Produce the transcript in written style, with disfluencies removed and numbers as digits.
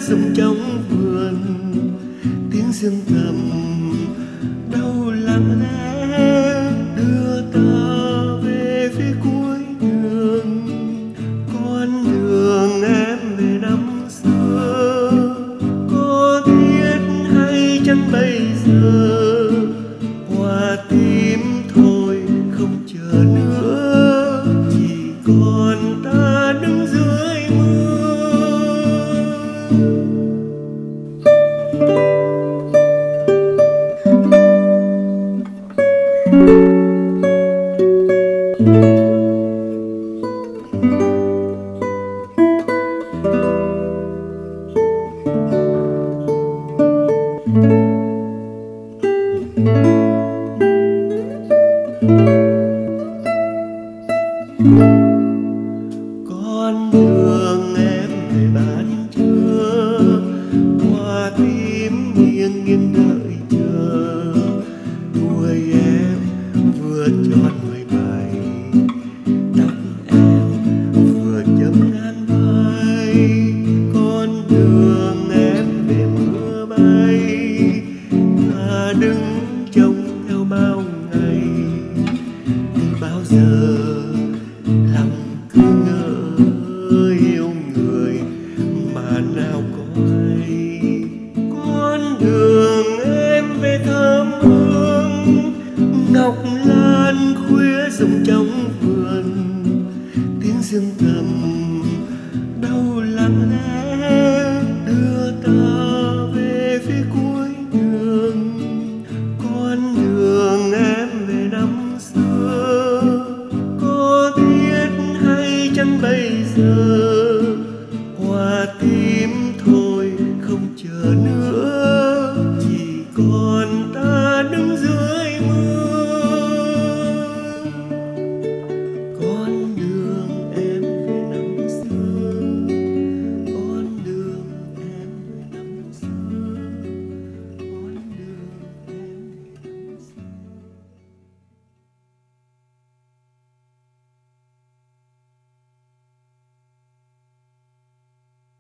rụng trong vườn, tiếng sương thầm đâu lặng lẽ đưa ta về phía cuối đường. Con đường em về năm xưa, có biết hay chăng bây giờ hoa tím thôi không chờ nữa, chỉ còn ta đứng dưới mưa. Con đường em về ban trưa, hoa tím nghiêng nghiêng đợi chờ. Tuổi em vừa tròn 17, tóc em vừa chấm ngàn vai. Con đường em về mưa bay, ta đứng trông theo bao ngày. Từ bao giờ lòng cứ ngỡ yêu người mà nào có hay.